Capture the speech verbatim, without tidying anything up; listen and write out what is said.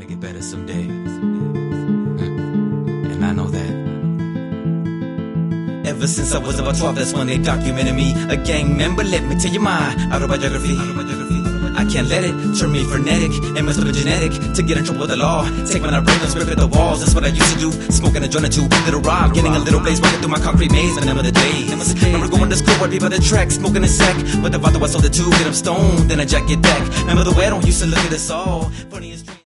make it better someday. Mm. And I know that. Ever since I was about twelve, that's when they documented me. A gang member, let me tell you my autobiography. I can't let it turn me frenetic. It must have been genetic to get in trouble with the law. Take when I bring those grip at the walls, that's what I used to do. Smoking a joint or two, little rob, getting a little blaze, walking through my concrete maze. Remember the days. Remember going to school, I'd be by the track, smoking a sack. But the father was sold the two, get him stoned, then I jack it back. Remember the way I don't used to look at us all. Funny as